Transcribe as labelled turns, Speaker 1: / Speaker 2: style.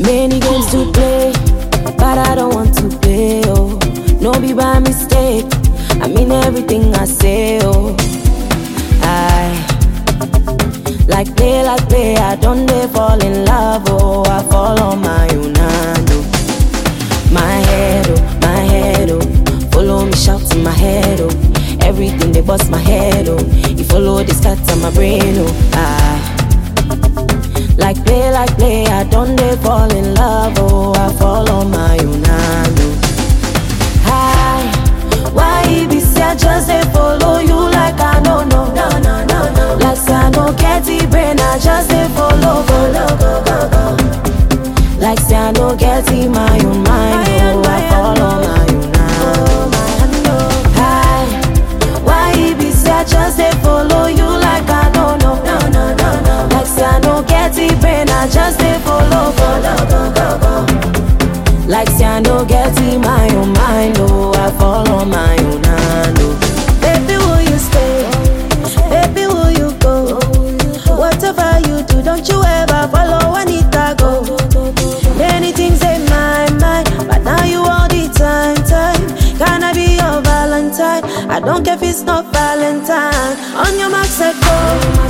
Speaker 1: Many games to play, but I don't want to play, oh. No be by mistake, I mean everything I say, oh. I like play, I don't dare fall in love, oh. I fall on my own hand, oh. My head, oh. Follow me, shout in my head, oh. Everything they bust my head, oh. You follow the stats on my brain, oh. Like play, I don't dare fall in love, oh. I fall on my own hand, oh. Why it be say I just dey follow you like I don't know, no. Like say I don't get the brain, I just dey follow, go. Like say I don't get in my own mind, oh. I fall on my own hand, oh. Why it be say I just dey follow you like I don't know, no. Like say I don't get the brain, I just dey follow, go. Like say I don't get in my own mind, oh. I fall on my own hand, oh.
Speaker 2: Baby, will you stay? Baby, will you go? Whatever you do, don't you ever follow Anita, go. Many things in my mind, but now you all the time. Can I be your Valentine? I don't care if it's not Valentine. On your mark, set go.